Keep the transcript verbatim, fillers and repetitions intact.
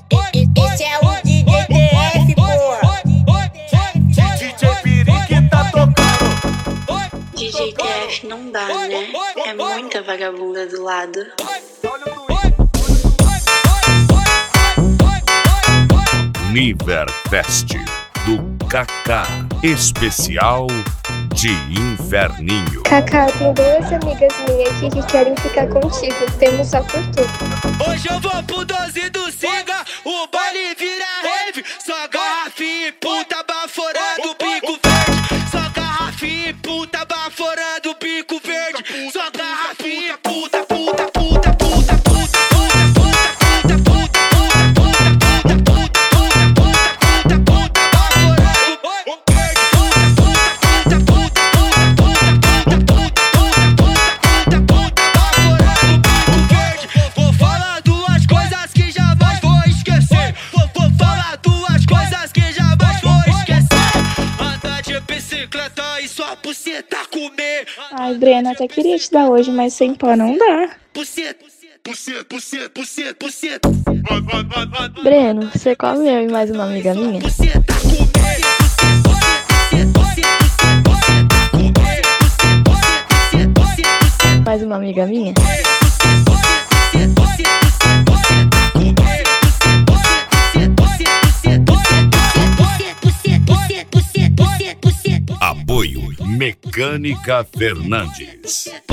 Esse é o D J T F, porra. D J Piri tá tocando. D J T F não dá, né? É muita vagabunda do lado. Niverfest do Kaká, especial de Inferninho. Kaká, tem duas amigas minhas aqui que querem ficar contigo. Temos só por tu. Hoje eu vou pro doze do Singa, o baile vira rave. Só garrafinha e puta baforando o bico verde. Só garrafinha e puta baforando o bico verde. Só garrafinha e puta, puta, puta, puta, puta, puta, puta, puta, puta, puta, puta, puta, puta, puta, baforando o verde. Puta, puta, puta, puta, puta, puta, puta, puta, puta, baforando o bico verde. Vou falar duas coisas que jamais vou esquecer. Vou, vou falar duas coisas que jamais vou esquecer. Andar de bicicleta e sua buceta comer. Ai, Breno, até queria te dar hoje, mas sem pó não dá. Buceta, buceta, buceta, buceta, buceta. Breno, você come eu e mais uma amiga minha? Buceta comer. Mais uma amiga minha? Apoio Mecânica Fernandes.